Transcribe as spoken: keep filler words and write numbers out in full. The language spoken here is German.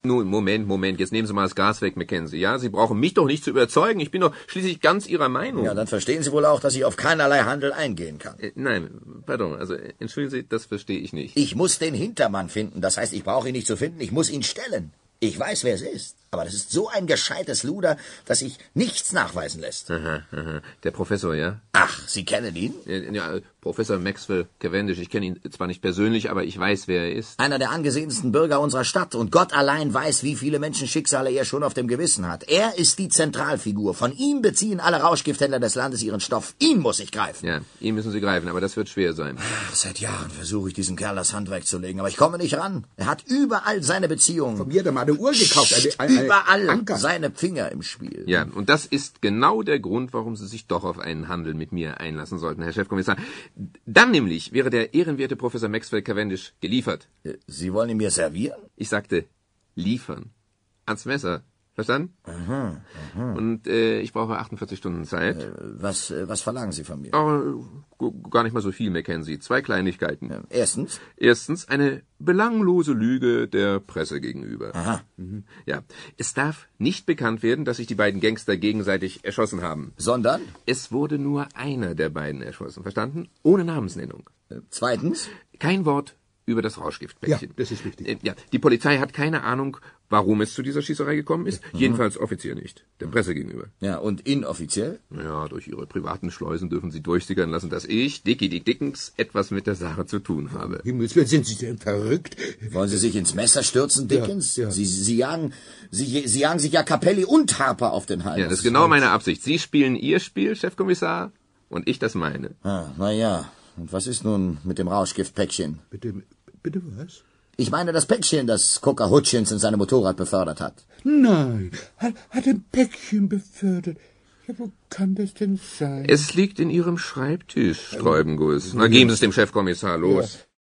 Nun, Moment, Moment, jetzt nehmen Sie mal das Gas weg, Mackenzie, ja? Sie brauchen mich doch nicht zu überzeugen, ich bin doch schließlich ganz Ihrer Meinung. Ja, dann verstehen Sie wohl auch, dass ich auf keinerlei Handel eingehen kann. Äh, nein, pardon, also entschuldigen Sie, das verstehe ich nicht. Ich muss den Hintermann finden, das heißt, ich brauche ihn nicht zu finden, ich muss ihn stellen. Ich weiß, wer es ist, aber das ist so ein gescheites Luder, dass sich nichts nachweisen lässt. Aha, aha. Der Professor, ja? Ach, Sie kennen ihn? Ja, Professor Maxwell Cavendish. Ich kenne ihn zwar nicht persönlich, aber ich weiß, wer er ist. Einer der angesehensten Bürger unserer Stadt. Und Gott allein weiß, wie viele Menschenschicksale er schon auf dem Gewissen hat. Er ist die Zentralfigur. Von ihm beziehen alle Rauschgifthändler des Landes ihren Stoff. Ihn muss ich greifen. Ja, ihn müssen Sie greifen, aber das wird schwer sein. Ach, seit Jahren versuche ich, diesem Kerl das Handwerk zu legen, aber ich komme nicht ran. Er hat überall seine Beziehungen. Von mir hat er mal eine Uhr gekauft. Eine, eine, eine überall Anker. seine Finger im Spiel. Ja, und das ist genau der Grund, warum Sie sich doch auf einen Handel mit mir einlassen sollten, Herr Chefkommissar. Dann nämlich wäre der ehrenwerte Professor Maxwell Cavendish geliefert. Sie wollen ihn mir servieren? Ich sagte, liefern. Ans Messer. Verstanden? Aha, aha. Und äh, ich brauche achtundvierzig Stunden Zeit. Äh, was, äh, was verlangen Sie von mir? Oh, gar nicht mal so viel, Mackenzie. Zwei Kleinigkeiten. Ja, erstens? Erstens eine belanglose Lüge der Presse gegenüber. Aha. Mhm. Ja, es darf nicht bekannt werden, dass sich die beiden Gangster gegenseitig erschossen haben. Sondern? Es wurde nur einer der beiden erschossen. Verstanden? Ohne Namensnennung. Äh, zweitens? Kein Wort über das Rauschgiftpäckchen. Ja, das ist wichtig. Äh, ja, die Polizei hat keine Ahnung, warum es zu dieser Schießerei gekommen ist. Mhm. Jedenfalls offiziell nicht. Der Presse gegenüber. Ja, und inoffiziell? Ja, durch ihre privaten Schleusen dürfen sie durchsickern lassen, dass ich, Dicky Dick Dickens, etwas mit der Sache zu tun habe. Himmelswillen, sind Sie denn verrückt? Wollen Sie sich ins Messer stürzen, Dickens? Ja, ja. Sie, Sie, jagen, Sie, Sie jagen sich ja Capelli und Harper auf den Hals. Ja, das ist genau meine Absicht. Sie spielen Ihr Spiel, Chefkommissar, und ich das meine. Ah, na ja. Und was ist nun mit dem Rauschgiftpäckchen? Bitte, bitte was? Ich meine das Päckchen, das Coca Hutchins in seinem Motorrad befördert hat. Nein, hat, hat ein Päckchen befördert. Ja, wo kann das denn sein? Es liegt in Ihrem Schreibtisch, Sträubenguss. Na, geben Sie es dem Chefkommissar, los. Ja.